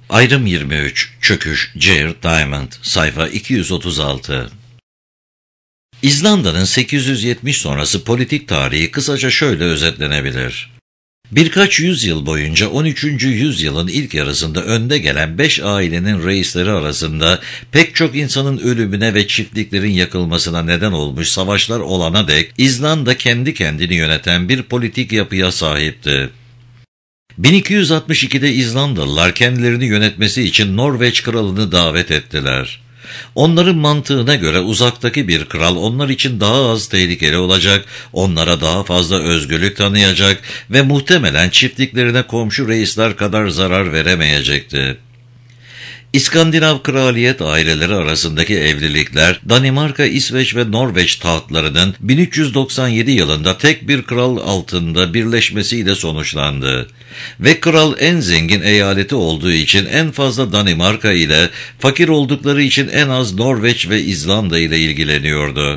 Ayrım 23, Çöküş, Jared Diamond, sayfa 236. İzlanda'nın 870 sonrası politik tarihi kısaca şöyle özetlenebilir. Birkaç yüzyıl boyunca 13. yüzyılın ilk yarısında önde gelen 5 ailenin reisleri arasında pek çok insanın ölümüne ve çiftliklerin yakılmasına neden olmuş savaşlar olana dek İzlanda kendi kendini yöneten bir politik yapıya sahipti. 1262'de İzlandalılar kendilerini yönetmesi için Norveç kralını davet ettiler. Onların mantığına göre uzaktaki bir kral onlar için daha az tehlikeli olacak, onlara daha fazla özgürlük tanıyacak ve muhtemelen çiftliklerine komşu reisler kadar zarar veremeyecekti. İskandinav kraliyet aileleri arasındaki evlilikler, Danimarka, İsveç ve Norveç tahtlarının 1397 yılında tek bir kral altında birleşmesiyle sonuçlandı. Ve kral en zengin eyaleti olduğu için en fazla Danimarka ile, fakir oldukları için en az Norveç ve İzlanda ile ilgileniyordu.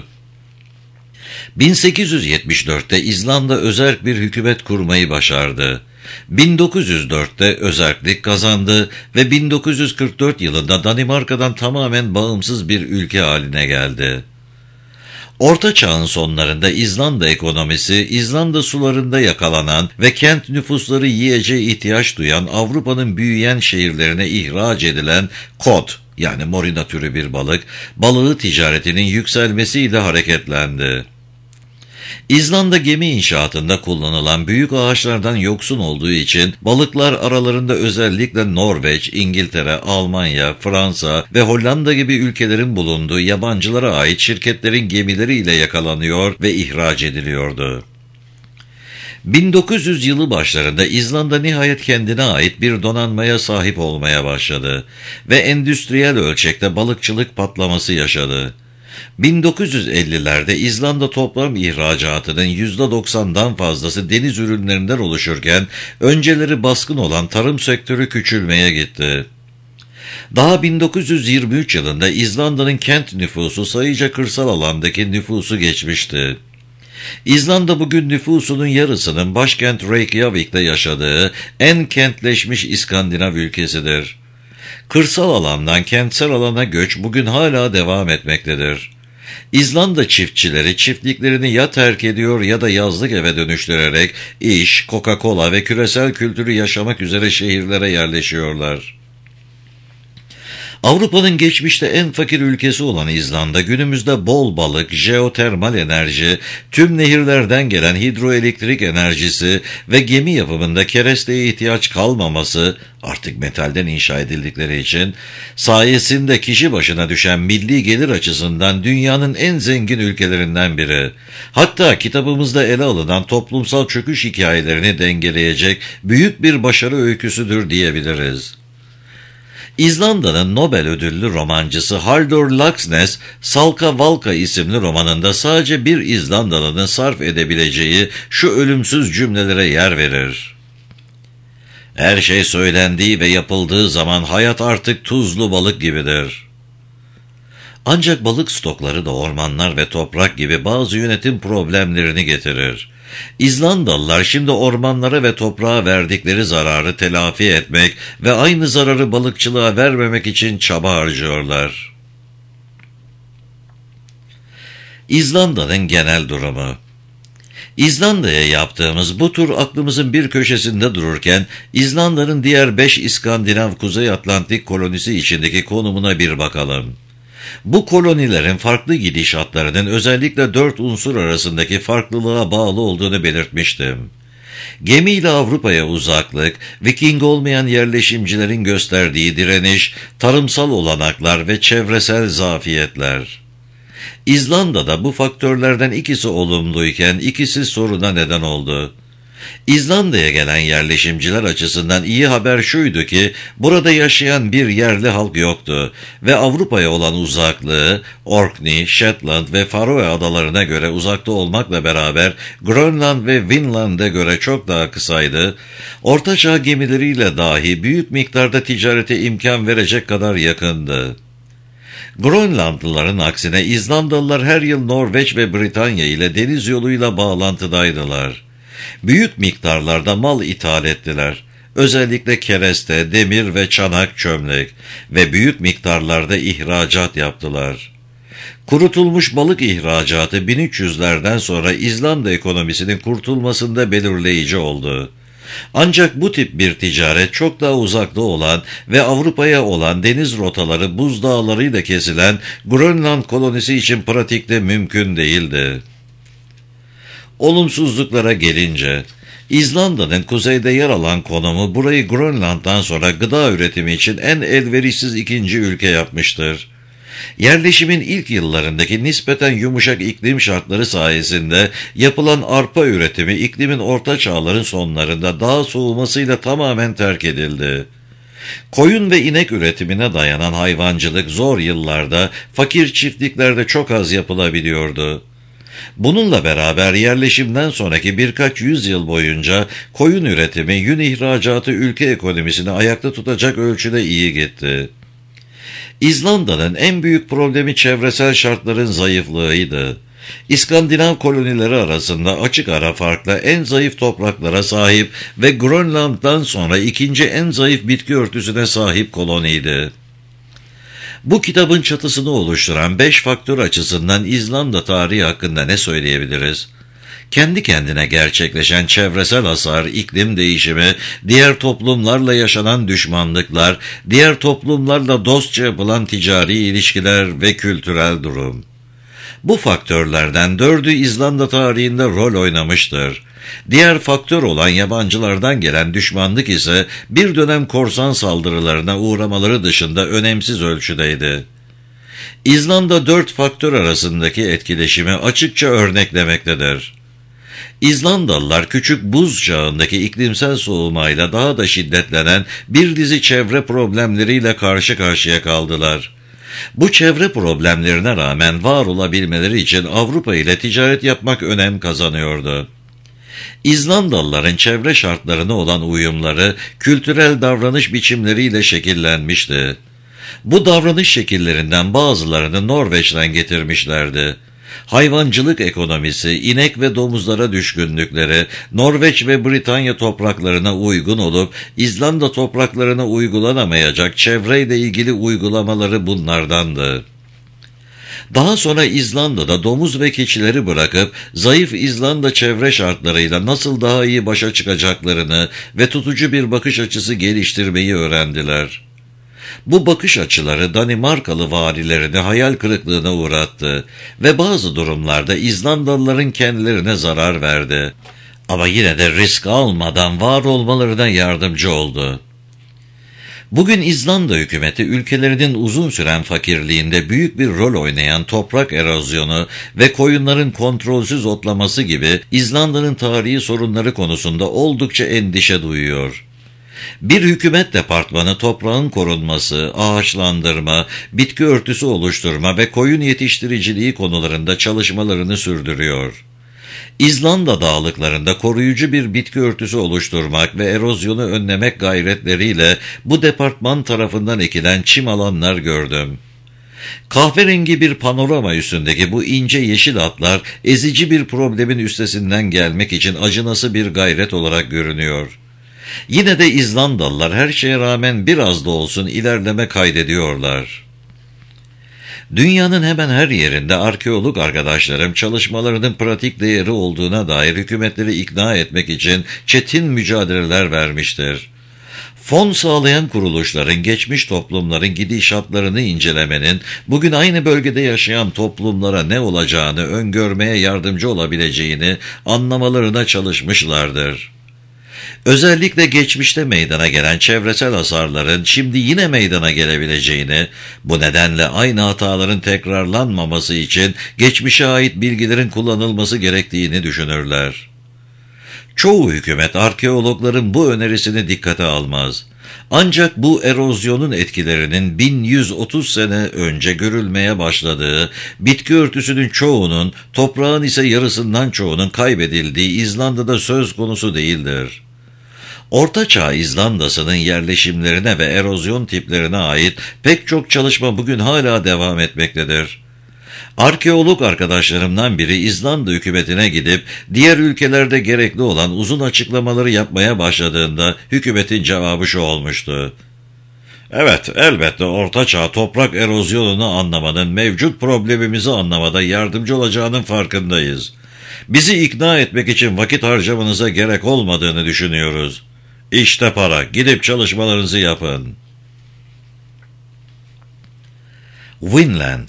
1874'te İzlanda özerk bir hükümet kurmayı başardı. 1904'te özerklik kazandı ve 1944 yılında Danimarka'dan tamamen bağımsız bir ülke haline geldi. Orta Çağ'ın sonlarında İzlanda ekonomisi, İzlanda sularında yakalanan ve kent nüfusları yiyeceğe ihtiyaç duyan Avrupa'nın büyüyen şehirlerine ihraç edilen kod, yani morina türü bir balığı ticaretinin yükselmesiyle hareketlendi. İzlanda gemi inşaatında kullanılan büyük ağaçlardan yoksun olduğu için balıklar aralarında özellikle Norveç, İngiltere, Almanya, Fransa ve Hollanda gibi ülkelerin bulunduğu yabancılara ait şirketlerin gemileriyle yakalanıyor ve ihraç ediliyordu. 1900 yılı başlarında İzlanda nihayet kendine ait bir donanmaya sahip olmaya başladı ve endüstriyel ölçekte balıkçılık patlaması yaşadı. 1950'lerde İzlanda toplam ihracatının %90'dan fazlası deniz ürünlerinden oluşurken önceleri baskın olan tarım sektörü küçülmeye gitti. Daha 1923 yılında İzlanda'nın kent nüfusu sayıca kırsal alandaki nüfusu geçmişti. İzlanda bugün nüfusunun yarısının başkent Reykjavik'te yaşadığı en kentleşmiş İskandinav ülkesidir. Kırsal alandan kentsel alana göç bugün hala devam etmektedir. İzlanda çiftçileri çiftliklerini ya terk ediyor ya da yazlık eve dönüştürerek iş, Coca-Cola ve küresel kültürü yaşamak üzere şehirlere yerleşiyorlar. Avrupa'nın geçmişte en fakir ülkesi olan İzlanda günümüzde bol balık, jeotermal enerji, tüm nehirlerden gelen hidroelektrik enerjisi ve gemi yapımında keresteye ihtiyaç kalmaması, artık metalden inşa edildikleri için, sayesinde kişi başına düşen milli gelir açısından dünyanın en zengin ülkelerinden biri. Hatta kitabımızda ele alınan toplumsal çöküş hikayelerini dengeleyecek büyük bir başarı öyküsüdür diyebiliriz. İzlanda'nın Nobel ödüllü romancısı Halldor Laxness, Salka Valka isimli romanında sadece bir İzlandalı'nın sarf edebileceği şu ölümsüz cümlelere yer verir. Her şey söylendiği ve yapıldığı zaman hayat artık tuzlu balık gibidir. Ancak balık stokları da ormanlar ve toprak gibi bazı yönetim problemlerini getirir. İzlandalılar şimdi ormanlara ve toprağa verdikleri zararı telafi etmek ve aynı zararı balıkçılığa vermemek için çaba harcıyorlar. İzlanda'nın genel durumu. İzlanda'ya yaptığımız bu tur aklımızın bir köşesinde dururken İzlanda'nın diğer 5 İskandinav Kuzey Atlantik kolonisi içindeki konumuna bir bakalım. Bu kolonilerin farklı gidişatlarının özellikle 4 unsur arasındaki farklılığa bağlı olduğunu belirtmiştim. Gemiyle Avrupa'ya uzaklık, Viking olmayan yerleşimcilerin gösterdiği direniş, tarımsal olanaklar ve çevresel zafiyetler. İzlanda'da bu faktörlerden ikisi olumluyken ikisi soruna neden oldu. İzlanda'ya gelen yerleşimciler açısından iyi haber şuydu ki burada yaşayan bir yerli halk yoktu ve Avrupa'ya olan uzaklığı Orkney, Shetland ve Faroe adalarına göre uzakta olmakla beraber Grönland ve Vinland'e göre çok daha kısaydı. Ortaçağ gemileriyle dahi büyük miktarda ticarete imkan verecek kadar yakındı. Grönlandlıların aksine İzlandalılar her yıl Norveç ve Britanya ile deniz yoluyla bağlantıdaydılar. Büyük miktarlarda mal ithal ettiler. Özellikle kereste, demir ve çanak çömlek ve büyük miktarlarda ihracat yaptılar. Kurutulmuş balık ihracatı 1300'lerden sonra İzlanda ekonomisinin kurtulmasında belirleyici oldu. Ancak bu tip bir ticaret çok daha uzakta olan ve Avrupa'ya olan deniz rotaları buzdağlarıyla kesilen Grönland kolonisi için pratikte mümkün değildi. Olumsuzluklara gelince, İzlanda'nın kuzeyde yer alan konumu burayı Grönland'dan sonra gıda üretimi için en elverişsiz ikinci ülke yapmıştır. Yerleşimin ilk yıllarındaki nispeten yumuşak iklim şartları sayesinde yapılan arpa üretimi iklimin orta çağların sonlarında daha soğumasıyla tamamen terk edildi. Koyun ve inek üretimine dayanan hayvancılık zor yıllarda fakir çiftliklerde çok az yapılabiliyordu. Bununla beraber yerleşimden sonraki birkaç yüzyıl boyunca koyun üretimi, yün ihracatı ülke ekonomisini ayakta tutacak ölçüde iyi gitti. İzlanda'nın en büyük problemi çevresel şartların zayıflığıydı. İskandinav kolonileri arasında açık ara farkla en zayıf topraklara sahip ve Grönland'dan sonra ikinci en zayıf bitki örtüsüne sahip koloniydi. Bu kitabın çatısını oluşturan 5 faktör açısından İzlanda tarihi hakkında ne söyleyebiliriz? Kendi kendine gerçekleşen çevresel hasar, iklim değişimi, diğer toplumlarla yaşanan düşmanlıklar, diğer toplumlarla dostça yapılan ticari ilişkiler ve kültürel durum. Bu faktörlerden 4'ü İzlanda tarihinde rol oynamıştır. Diğer faktör olan yabancılardan gelen düşmanlık ise bir dönem korsan saldırılarına uğramaları dışında önemsiz ölçüdeydi. İzlanda 4 faktör arasındaki etkileşimi açıkça örneklemektedir. İzlandalılar küçük buz çağındaki iklimsel soğumayla daha da şiddetlenen bir dizi çevre problemleriyle karşı karşıya kaldılar. Bu çevre problemlerine rağmen var olabilmeleri için Avrupa ile ticaret yapmak önem kazanıyordu. İzlandalıların çevre şartlarına olan uyumları kültürel davranış biçimleriyle şekillenmişti. Bu davranış şekillerinden bazılarını Norveç'ten getirmişlerdi. Hayvancılık ekonomisi, inek ve domuzlara düşkünlükleri, Norveç ve Britanya topraklarına uygun olup, İzlanda topraklarına uygulanamayacak çevreyle ilgili uygulamaları bunlardandı. Daha sonra İzlanda'da domuz ve keçileri bırakıp, zayıf İzlanda çevre şartlarıyla nasıl daha iyi başa çıkacaklarını ve tutucu bir bakış açısı geliştirmeyi öğrendiler. Bu bakış açıları Danimarkalı varilerini hayal kırıklığına uğrattı ve bazı durumlarda İzlandalıların kendilerine zarar verdi. Ama yine de risk almadan var olmalarına yardımcı oldu. Bugün İzlanda hükümeti ülkelerinin uzun süren fakirliğinde büyük bir rol oynayan toprak erozyonu ve koyunların kontrolsüz otlaması gibi İzlanda'nın tarihi sorunları konusunda oldukça endişe duyuyor. Bir hükümet departmanı toprağın korunması, ağaçlandırma, bitki örtüsü oluşturma ve koyun yetiştiriciliği konularında çalışmalarını sürdürüyor. İzlanda dağlıklarında koruyucu bir bitki örtüsü oluşturmak ve erozyonu önlemek gayretleriyle bu departman tarafından ekilen çim alanlar gördüm. Kahverengi bir panorama üstündeki bu ince yeşil atlar ezici bir problemin üstesinden gelmek için acınası bir gayret olarak görünüyor. Yine de İzlandalılar her şeye rağmen biraz da olsun ilerleme kaydediyorlar. Dünyanın hemen her yerinde arkeolog arkadaşlarım çalışmalarının pratik değeri olduğuna dair hükümetleri ikna etmek için çetin mücadeleler vermiştir. Fon sağlayan kuruluşların geçmiş toplumların gidişatlarını incelemenin bugün aynı bölgede yaşayan toplumlara ne olacağını öngörmeye yardımcı olabileceğini anlamalarına çalışmışlardır. Özellikle geçmişte meydana gelen çevresel hasarların şimdi yine meydana gelebileceğini, bu nedenle aynı hataların tekrarlanmaması için geçmişe ait bilgilerin kullanılması gerektiğini düşünürler. Çoğu hükümet arkeologların bu önerisini dikkate almaz. Ancak bu erozyonun etkilerinin 1130 sene önce görülmeye başladığı, bitki örtüsünün çoğunun, toprağın ise yarısından çoğunun kaybedildiği İzlanda'da söz konusu değildir. Ortaçağ İzlanda'sının yerleşimlerine ve erozyon tiplerine ait pek çok çalışma bugün hala devam etmektedir. Arkeolog arkadaşlarımdan biri İzlanda hükümetine gidip diğer ülkelerde gerekli olan uzun açıklamaları yapmaya başladığında hükümetin cevabı şu olmuştu: "Evet, elbette Orta Çağ toprak erozyonunu anlamanın mevcut problemimizi anlamada yardımcı olacağının farkındayız. Bizi ikna etmek için vakit harcamanıza gerek olmadığını düşünüyoruz. İşte para, gidip çalışmalarınızı yapın." Vinland.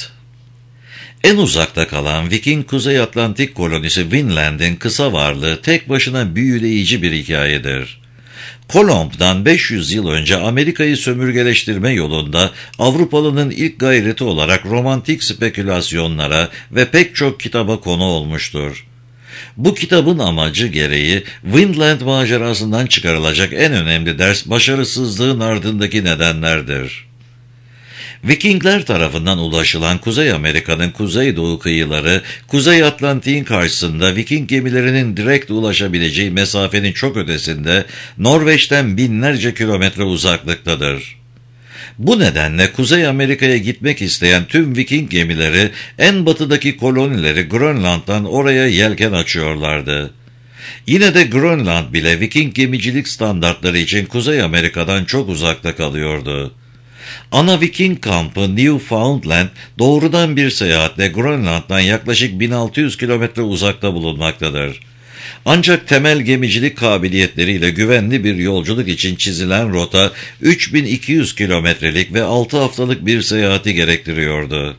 En uzakta kalan Viking Kuzey Atlantik kolonisi Vinland'in kısa varlığı tek başına büyüleyici bir hikayedir. Kolomb'dan 500 yıl önce Amerika'yı sömürgeleştirme yolunda Avrupalı'nın ilk gayreti olarak romantik spekülasyonlara ve pek çok kitaba konu olmuştur. Bu kitabın amacı gereği Vinland macerasından çıkarılacak en önemli ders başarısızlığın ardındaki nedenlerdir. Vikingler tarafından ulaşılan Kuzey Amerika'nın kuzeydoğu kıyıları, Kuzey Atlantik'in karşısında Viking gemilerinin direkt ulaşabileceği mesafenin çok ötesinde, Norveç'ten binlerce kilometre uzaklıktadır. Bu nedenle Kuzey Amerika'ya gitmek isteyen tüm Viking gemileri en batıdaki kolonileri Grönland'dan oraya yelken açıyorlardı. Yine de Grönland bile Viking gemicilik standartları için Kuzey Amerika'dan çok uzakta kalıyordu. Ana Viking kampı Newfoundland doğrudan bir seyahatle Grönland'dan yaklaşık 1600 kilometre uzakta bulunmaktadır. Ancak temel gemicilik kabiliyetleriyle güvenli bir yolculuk için çizilen rota 3200 kilometrelik ve 6 haftalık bir seyahati gerektiriyordu.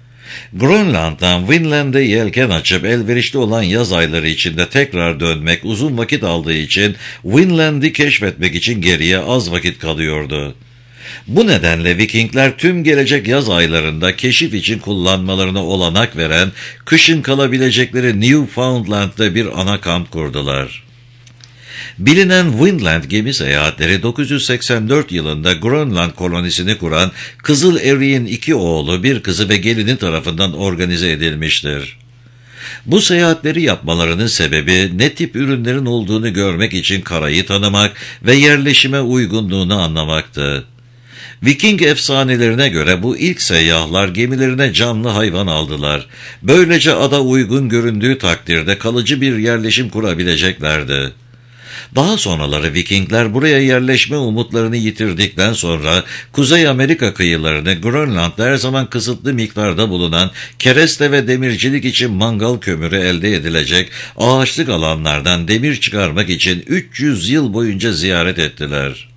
Grönland'dan Vinland'e yelken açıp elverişli olan yaz ayları içinde tekrar dönmek uzun vakit aldığı için Vinland'i keşfetmek için geriye az vakit kalıyordu. Bu nedenle Vikingler tüm gelecek yaz aylarında keşif için kullanmalarına olanak veren, kışın kalabilecekleri Newfoundland'da bir ana kamp kurdular. Bilinen Vinland gemi seyahatleri 984 yılında Grönland kolonisini kuran Kızıl Erik'in 2 oğlu, bir kızı ve gelini tarafından organize edilmiştir. Bu seyahatleri yapmalarının sebebi ne tip ürünlerin olduğunu görmek için karayı tanımak ve yerleşime uygunluğunu anlamaktı. Viking efsanelerine göre bu ilk seyyahlar gemilerine canlı hayvan aldılar. Böylece ada uygun göründüğü takdirde kalıcı bir yerleşim kurabileceklerdi. Daha sonraları Vikingler buraya yerleşme umutlarını yitirdikten sonra Kuzey Amerika kıyılarını, Grönland'da her zaman kısıtlı miktarda bulunan kereste ve demircilik için mangal kömürü elde edilecek ağaçlık alanlardan demir çıkarmak için 300 yıl boyunca ziyaret ettiler.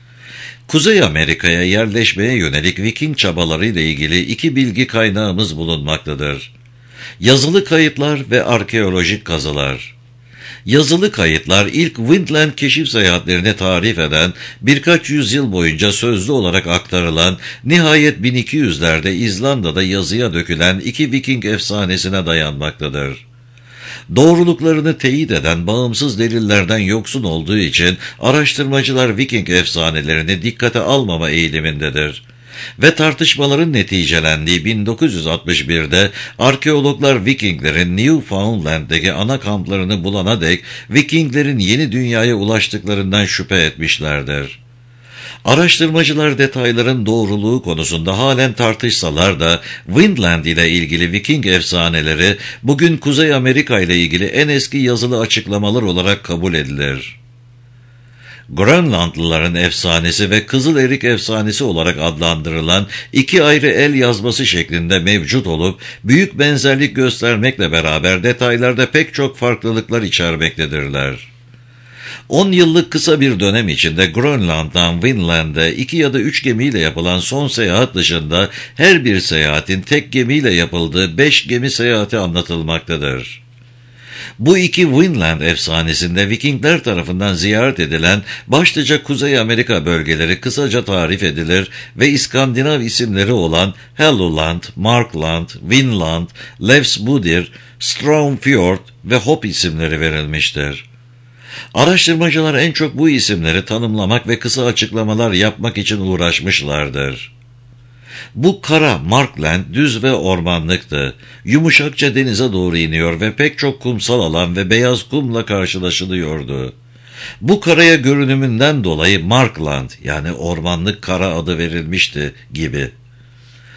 Kuzey Amerika'ya yerleşmeye yönelik Viking çabaları ile ilgili 2 bilgi kaynağımız bulunmaktadır: yazılı kayıtlar ve arkeolojik kazılar. Yazılı kayıtlar ilk Vinland keşif seyahatlerini tarif eden, birkaç yüzyıl boyunca sözlü olarak aktarılan, nihayet 1200'lerde İzlanda'da yazıya dökülen 2 Viking efsanesine dayanmaktadır. Doğruluklarını teyit eden bağımsız delillerden yoksun olduğu için araştırmacılar Viking efsanelerini dikkate almama eğilimindedir. Ve tartışmaların neticelendiği 1961'de arkeologlar Vikinglerin Newfoundland'deki ana kamplarını bulana dek Vikinglerin yeni dünyaya ulaştıklarından şüphe etmişlerdir. Araştırmacılar detayların doğruluğu konusunda halen tartışsalar da Vinland ile ilgili Viking efsaneleri bugün Kuzey Amerika ile ilgili en eski yazılı açıklamalar olarak kabul edilir. Grönlandlıların efsanesi ve Kızıl Erik efsanesi olarak adlandırılan 2 ayrı el yazması şeklinde mevcut olup büyük benzerlik göstermekle beraber detaylarda pek çok farklılıklar içermektedirler. 10 yıllık kısa bir dönem içinde Grönland'dan Vinland'e 2 ya da 3 gemiyle yapılan son seyahat dışında her bir seyahatin tek gemiyle yapıldığı 5 gemi seyahati anlatılmaktadır. Bu 2 Vinland efsanesinde Vikingler tarafından ziyaret edilen başlıca Kuzey Amerika bölgeleri kısaca tarif edilir ve İskandinav isimleri olan Helluland, Markland, Vinland, Leifsbudir, Stromfjord ve Hop isimleri verilmiştir. Araştırmacılar en çok bu isimleri tanımlamak ve kısa açıklamalar yapmak için uğraşmışlardır. Bu kara Markland düz ve ormanlıktı. Yumuşakça denize doğru iniyor ve pek çok kumsal alan ve beyaz kumla karşılaşılıyordu. Bu karaya görünümünden dolayı Markland yani ormanlık kara adı verilmişti gibi.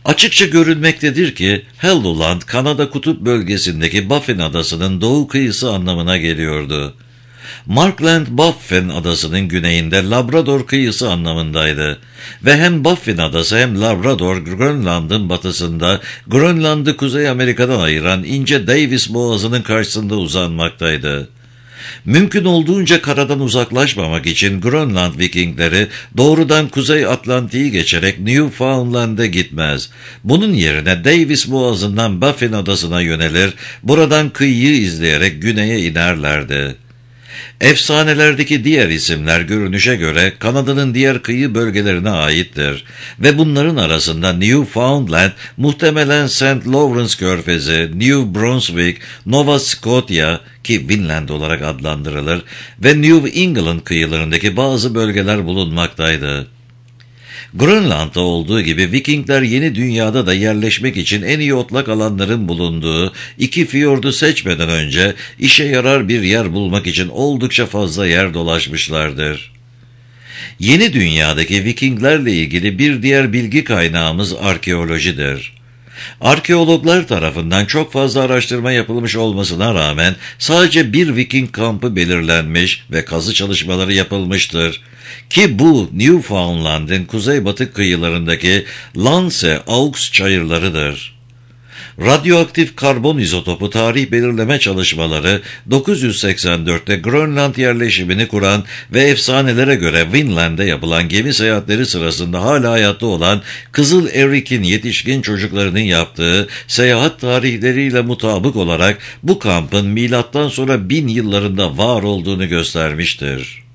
Açıkça görülmektedir ki Helluland, Kanada kutup bölgesindeki Baffin adasının doğu kıyısı anlamına geliyordu. Markland, Baffin adasının güneyinde Labrador kıyısı anlamındaydı ve hem Baffin adası hem Labrador, Grönland'ın batısında, Grönland'ı Kuzey Amerika'dan ayıran ince Davis Boğazı'nın karşısında uzanmaktaydı. Mümkün olduğunca karadan uzaklaşmamak için Grönland Vikingleri doğrudan Kuzey Atlantik'i geçerek Newfoundland'e gitmez. Bunun yerine Davis Boğazı'ndan Baffin adasına yönelir, buradan kıyıyı izleyerek güneye inerlerdi. Efsanelerdeki diğer isimler görünüşe göre Kanada'nın diğer kıyı bölgelerine aittir ve bunların arasında Newfoundland, muhtemelen St. Lawrence Körfezi, New Brunswick, Nova Scotia ki Vinland olarak adlandırılır ve New England kıyılarındaki bazı bölgeler bulunmaktaydı. Grönland'da olduğu gibi Vikingler yeni dünyada da yerleşmek için en iyi otlak alanların bulunduğu iki fiyordu seçmeden önce işe yarar bir yer bulmak için oldukça fazla yer dolaşmışlardır. Yeni dünyadaki Vikinglerle ilgili bir diğer bilgi kaynağımız arkeolojidir. Arkeologlar tarafından çok fazla araştırma yapılmış olmasına rağmen sadece bir Viking kampı belirlenmiş ve kazı çalışmaları yapılmıştır. Ki bu Newfoundland'ın kuzeybatı kıyılarındaki Lance Aux çayırlarıdır. Radyoaktif karbon izotopu tarih belirleme çalışmaları 984'te Grönland yerleşimini kuran ve efsanelere göre Vinland'e yapılan gemi seyahatleri sırasında hala hayatta olan Kızıl Erik'in yetişkin çocuklarının yaptığı seyahat tarihleriyle mutabık olarak bu kampın milattan sonra 1000 yıllarında var olduğunu göstermiştir.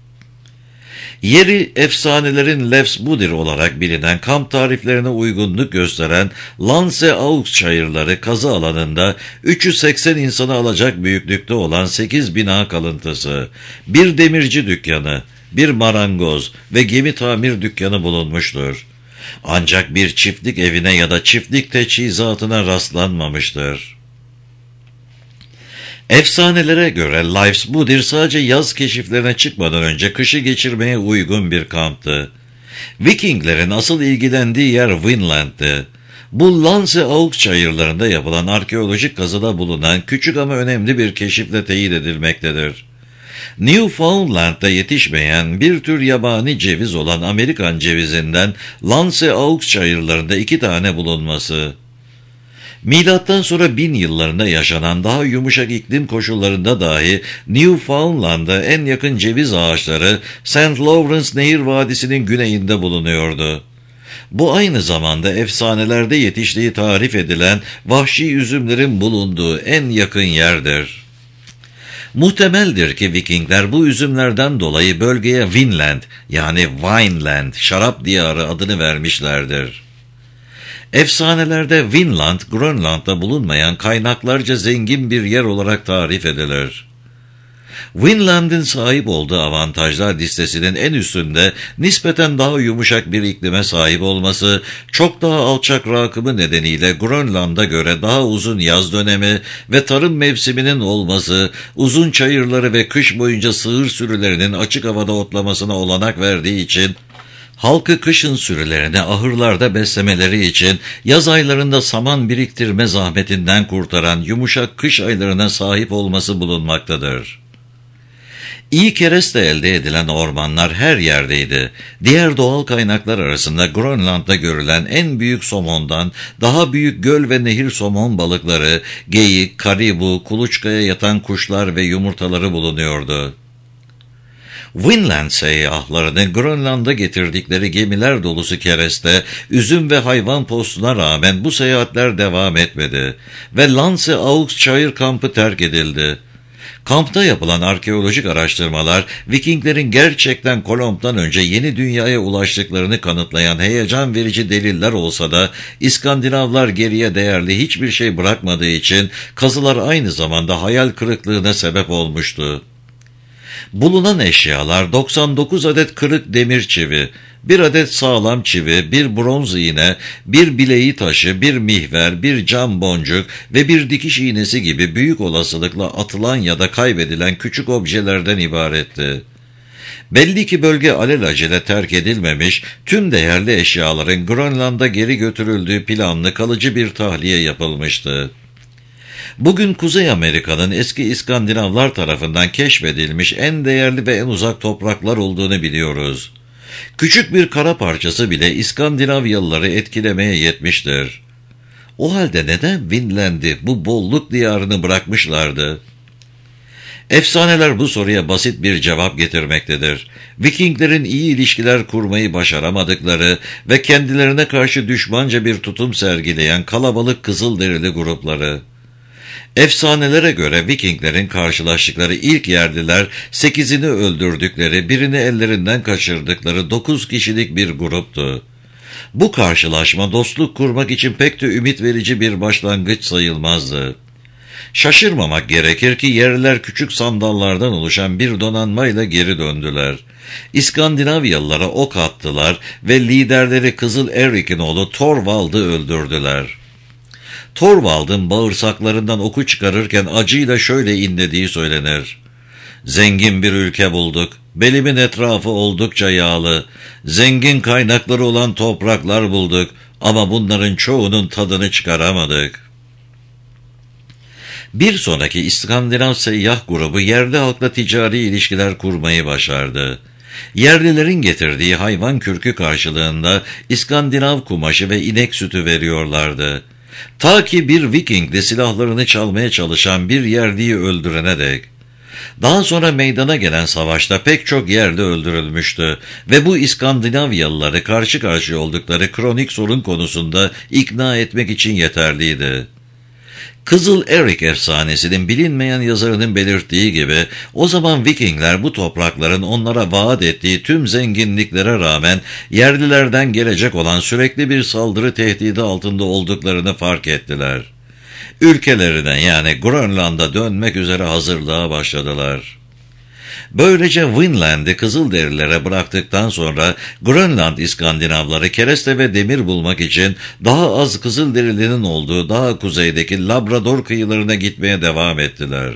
Yeri efsanelerin Lefsbudir olarak bilinen kamp tariflerine uygunluk gösteren Lance Aux çayırları kazı alanında 380 insanı alacak büyüklükte olan 8 bina kalıntısı, bir demirci dükkanı, bir marangoz ve gemi tamir dükkanı bulunmuştur. Ancak bir çiftlik evine ya da çiftlik teçhizatına rastlanmamıştır. Efsanelere göre Leifsbudir sadece yaz keşiflerine çıkmadan önce kışı geçirmeye uygun bir kamptı. Vikinglerin asıl ilgilendiği yer Vinland'tı. Bu Lance Aux çayırlarında yapılan arkeolojik kazıda bulunan küçük ama önemli bir keşifle teyit edilmektedir. Newfoundland'da yetişmeyen bir tür yabani ceviz olan Amerikan cevizinden Lance Aux çayırlarında 2 tane bulunması. Milattan sonra 1000 yıllarında yaşanan daha yumuşak iklim koşullarında dahi Newfoundland'a en yakın ceviz ağaçları St. Lawrence Nehir Vadisi'nin güneyinde bulunuyordu. Bu aynı zamanda efsanelerde yetiştiği tarif edilen vahşi üzümlerin bulunduğu en yakın yerdir. Muhtemeldir ki Vikingler bu üzümlerden dolayı bölgeye Vinland yani Vineland, şarap diyarı adını vermişlerdir. Efsanelerde Vinland, Grönland'da bulunmayan kaynaklarca zengin bir yer olarak tarif edilir. Vinland'ın sahip olduğu avantajlar listesinin en üstünde nispeten daha yumuşak bir iklime sahip olması, çok daha alçak rakımı nedeniyle Grönland'a göre daha uzun yaz dönemi ve tarım mevsiminin olması, uzun çayırları ve kış boyunca sığır sürülerinin açık havada otlamasına olanak verdiği için, halkı kışın sürülerini ahırlarda beslemeleri için yaz aylarında saman biriktirme zahmetinden kurtaran yumuşak kış aylarına sahip olması bulunmaktadır. İyi kereste elde edilen ormanlar her yerdeydi. Diğer doğal kaynaklar arasında Grönland'da görülen en büyük somondan daha büyük göl ve nehir somon balıkları, geyik, karibu, kuluçkaya yatan kuşlar ve yumurtaları bulunuyordu. Vinland seyyahlarını Grönland'a getirdikleri gemiler dolusu kereste, üzüm ve hayvan postuna rağmen bu seyahatler devam etmedi ve Lance Aux çayır kampı terk edildi. Kampta yapılan arkeolojik araştırmalar, Vikinglerin gerçekten Kolomb'dan önce yeni dünyaya ulaştıklarını kanıtlayan heyecan verici deliller olsa da, İskandinavlar geriye değerli hiçbir şey bırakmadığı için kazılar aynı zamanda hayal kırıklığına sebep olmuştu. Bulunan eşyalar 99 adet kırık demir çivi, 1 adet sağlam çivi, 1 bronz iğne, 1 bileği taşı, 1 mihver, 1 cam boncuk ve 1 dikiş iğnesi gibi büyük olasılıkla atılan ya da kaybedilen küçük objelerden ibaretti. Belli ki bölge alelacele terk edilmemiş, tüm değerli eşyaların Grönland'a geri götürüldüğü planlı kalıcı bir tahliye yapılmıştı. Bugün Kuzey Amerika'nın eski İskandinavlar tarafından keşfedilmiş en değerli ve en uzak topraklar olduğunu biliyoruz. Küçük bir kara parçası bile İskandinavyalıları etkilemeye yetmiştir. O halde neden Vinland'i, bu bolluk diyarını bırakmışlardı? Efsaneler bu soruya basit bir cevap getirmektedir. Vikinglerin iyi ilişkiler kurmayı başaramadıkları ve kendilerine karşı düşmanca bir tutum sergileyen kalabalık Kızılderili grupları. Efsanelere göre Vikinglerin karşılaştıkları ilk yerliler 8'ini öldürdükleri, birini ellerinden kaçırdıkları 9 kişilik bir gruptu. Bu karşılaşma dostluk kurmak için pek de ümit verici bir başlangıç sayılmazdı. Şaşırmamak gerekir ki yerliler küçük sandallardan oluşan bir donanmayla geri döndüler. İskandinavyalılara ok attılar ve liderleri Kızıl Erik'in oğlu Thorvald'ı öldürdüler. Thorvald'ın bağırsaklarından oku çıkarırken acıyla şöyle inlediği söylenir. Zengin bir ülke bulduk. Belimin etrafı oldukça yağlı. Zengin kaynakları olan topraklar bulduk ama bunların çoğunun tadını çıkaramadık. Bir sonraki İskandinav seyyah grubu yerli halkla ticari ilişkiler kurmayı başardı. Yerlilerin getirdiği hayvan kürkü karşılığında İskandinav kumaşı ve inek sütü veriyorlardı. Ta ki bir Viking'le silahlarını çalmaya çalışan bir yerliyi öldürene dek. Daha sonra meydana gelen savaşta pek çok yerli öldürülmüştü ve bu İskandinavyalıları karşı karşıya oldukları kronik sorun konusunda ikna etmek için yeterliydi. Kızıl Erik efsanesinin bilinmeyen yazarının belirttiği gibi o zaman Vikingler bu toprakların onlara vaat ettiği tüm zenginliklere rağmen yerlilerden gelecek olan sürekli bir saldırı tehdidi altında olduklarını fark ettiler. Ülkelerine yani Grönland'a dönmek üzere hazırlığa başladılar. Böylece Vinland'i Kızılderililere bıraktıktan sonra Grönland İskandinavları kereste ve demir bulmak için daha az Kızılderilinin olduğu daha kuzeydeki Labrador kıyılarına gitmeye devam ettiler.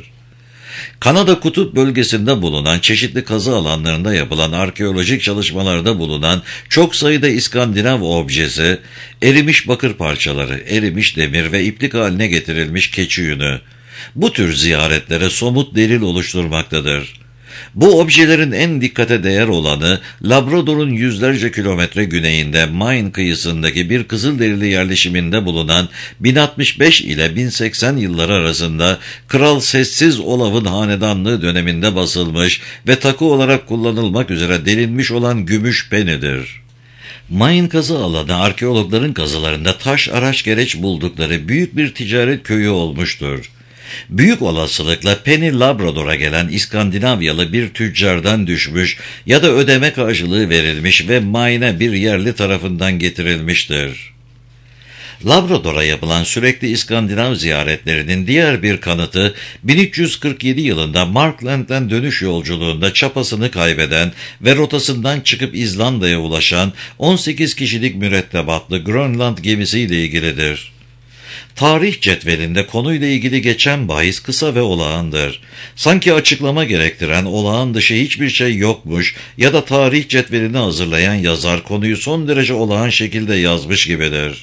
Kanada kutup bölgesinde bulunan çeşitli kazı alanlarında yapılan arkeolojik çalışmalarda bulunan çok sayıda İskandinav objesi, erimiş bakır parçaları, erimiş demir ve iplik haline getirilmiş keçi yünü, bu tür ziyaretlere somut delil oluşturmaktadır. Bu objelerin en dikkate değer olanı Labrador'un yüzlerce kilometre güneyinde Maine kıyısındaki bir Kızılderili yerleşiminde bulunan 1065 ile 1080 yılları arasında Kral Sessiz Olav'ın hanedanlığı döneminde basılmış ve takı olarak kullanılmak üzere delinmiş olan gümüş penidir. Maine kazı alanı arkeologların kazılarında taş araç gereç buldukları büyük bir ticaret köyü olmuştur. Büyük olasılıkla Penny Labrador'a gelen İskandinavyalı bir tüccardan düşmüş ya da ödeme karşılığı verilmiş ve Maine'e bir yerli tarafından getirilmiştir. Labrador'a yapılan sürekli İskandinav ziyaretlerinin diğer bir kanıtı 1347 yılında Markland'den dönüş yolculuğunda çapasını kaybeden ve rotasından çıkıp İzlanda'ya ulaşan 18 kişilik mürettebatlı Grönland gemisiyle ilgilidir. Tarih cetvelinde konuyla ilgili geçen bahis kısa ve olağandır. Sanki açıklama gerektiren olağan dışı hiçbir şey yokmuş ya da tarih cetvelini hazırlayan yazar konuyu son derece olağan şekilde yazmış gibidir.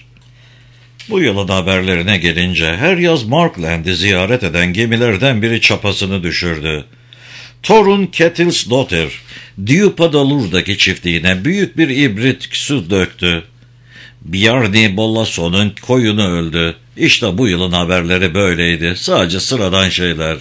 Bu yılın haberlerine gelince her yaz Markland'i ziyaret eden gemilerden biri çapasını düşürdü. Thorun Ketilsdottir, Djupadalur'daki çiftliğine büyük bir ibrit su döktü. Bjarni Bollason'un koyunu öldü. İşte bu yılın haberleri böyleydi. Sadece sıradan şeyler.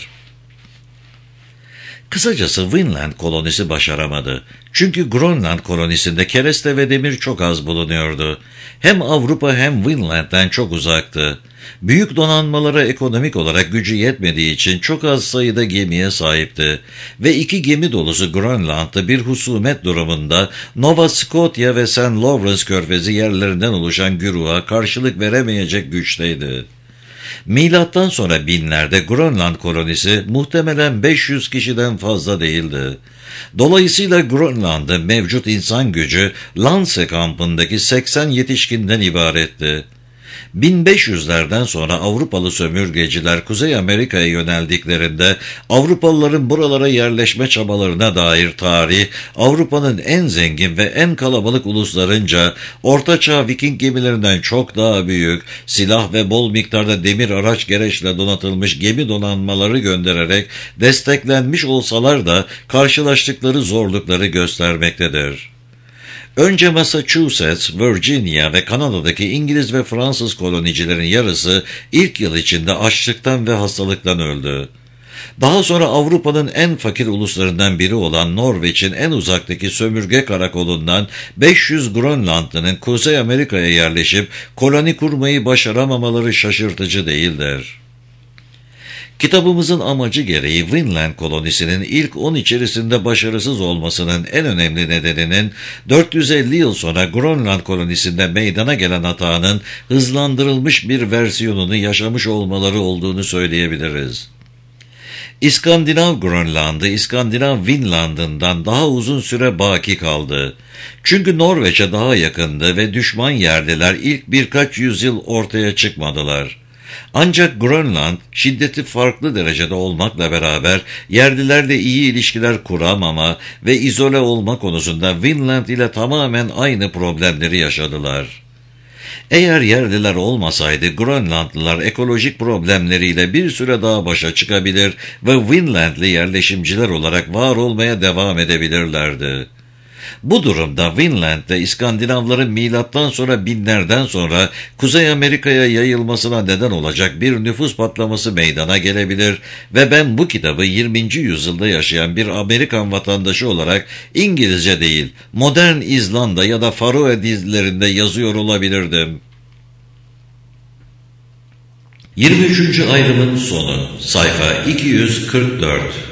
Kısacası Vinland kolonisi başaramadı. Çünkü Grönland kolonisinde kereste ve demir çok az bulunuyordu. Hem Avrupa hem Vinland'den çok uzaktı. Büyük donanmalara ekonomik olarak gücü yetmediği için çok az sayıda gemiye sahipti. Ve 2 gemi dolusu Grönland'da bir husumet durumunda Nova Scotia ve St. Lawrence körfezi yerlerinden oluşan güruha karşılık veremeyecek güçteydi. Milattan sonra binlerde Grönland kolonisi muhtemelen 500 kişiden fazla değildi. Dolayısıyla Grönland'ın mevcut insan gücü Lanse kampındaki 80 yetişkinden ibaretti. 1500'lerden sonra Avrupalı sömürgeciler Kuzey Amerika'ya yöneldiklerinde Avrupalıların buralara yerleşme çabalarına dair tarih, Avrupa'nın en zengin ve en kalabalık uluslarınca Ortaçağ Viking gemilerinden çok daha büyük, silah ve bol miktarda demir araç gereçle donatılmış gemi donanmaları göndererek desteklenmiş olsalar da karşılaştıkları zorlukları göstermektedir. Önce Massachusetts, Virginia ve Kanada'daki İngiliz ve Fransız kolonicilerin yarısı ilk yıl içinde açlıktan ve hastalıktan öldü. Daha sonra Avrupa'nın en fakir uluslarından biri olan Norveç'in en uzaktaki sömürge karakolundan 500 Grönlandlı'nın Kuzey Amerika'ya yerleşip koloni kurmayı başaramamaları şaşırtıcı değildir. Kitabımızın amacı gereği Vinland kolonisinin ilk 10 içerisinde başarısız olmasının en önemli nedeninin 450 yıl sonra Grönland kolonisinde meydana gelen hatanın hızlandırılmış bir versiyonunu yaşamış olmaları olduğunu söyleyebiliriz. İskandinav Grönland'ı İskandinav Vinland'ından daha uzun süre baki kaldı. Çünkü Norveç'e daha yakındı ve düşman yerliler ilk birkaç yüzyıl ortaya çıkmadılar. Ancak Grönland şiddeti farklı derecede olmakla beraber yerlilerle iyi ilişkiler kuramama ve izole olma konusunda Vinland ile tamamen aynı problemleri yaşadılar. Eğer yerliler olmasaydı Grönlandlılar ekolojik problemleriyle bir süre daha başa çıkabilir ve Vinlandlı yerleşimciler olarak var olmaya devam edebilirlerdi. Bu durumda Vinland'de İskandinavların milattan sonra binlerden sonra Kuzey Amerika'ya yayılmasına neden olacak bir nüfus patlaması meydana gelebilir ve ben bu kitabı 20. yüzyılda yaşayan bir Amerikan vatandaşı olarak İngilizce değil, modern İzlanda ya da Faroe dizilerinde yazıyor olabilirdim. 23. ayrımın sonu, sayfa 244.